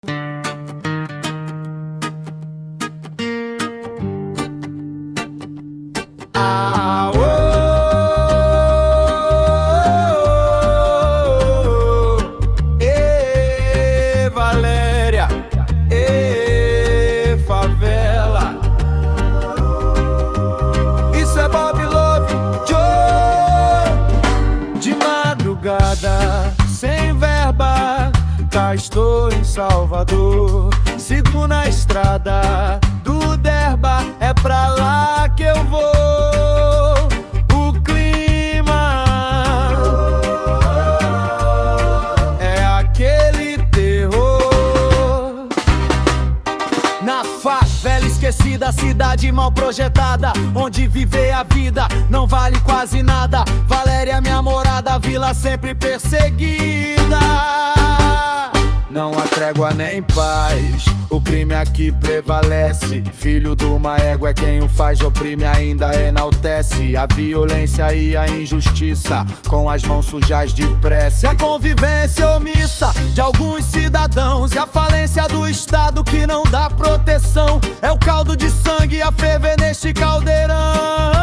Valéria, favela. Isso é Bob Love, Joe. De madrugada, sem verba, cá estou em Salvador. Sigo na estrada do Derba, é pra lá que eu vou. O clima é aquele terror. Na favela esquecida, cidade mal projetada, onde viver a vida não vale quase nada. Valéria, minha morada, vila sempre perseguida. Não há trégua nem paz, o crime aqui prevalece. Filho de uma égua é quem o faz, oprime ainda enaltece. A violência e a injustiça com as mãos sujas de prece. A convivência omissa de alguns cidadãos e a falência do Estado que não dá proteção. É o caldo de sangue a ferver neste caldeirão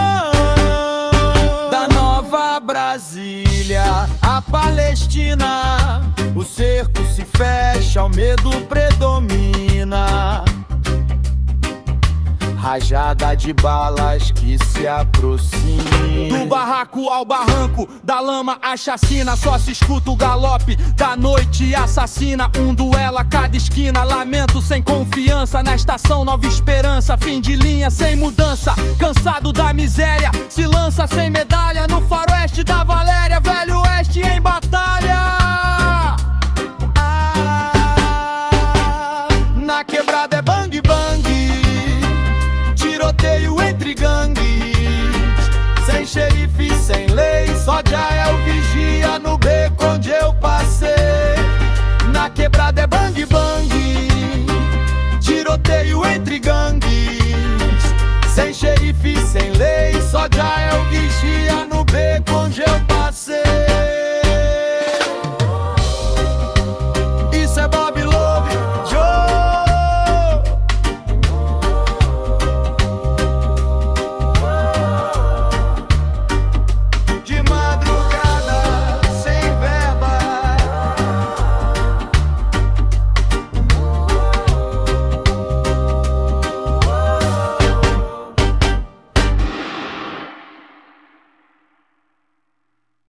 da Nova Brasília, a Palestina. O cerco se fecha, o medo predomina. Rajada de balas que se aproxima. Do barraco ao barranco, da lama à chacina, só se escuta o galope da noite assassina. Um duelo a cada esquina, lamento sem confiança. Na estação Nova Esperança, fim de linha sem mudança. Cansado da miséria, se lança sem medalha. No faroeste da Valéria, velho oeste em batalha. Na quebrada é bang bang, tiroteio entre gangues. Sem xerife, sem lei, só Jael vigia no beco onde eu passei. Na quebrada é bang bang, tiroteio entre gangues. Sem xerife, sem lei, só Jael vigia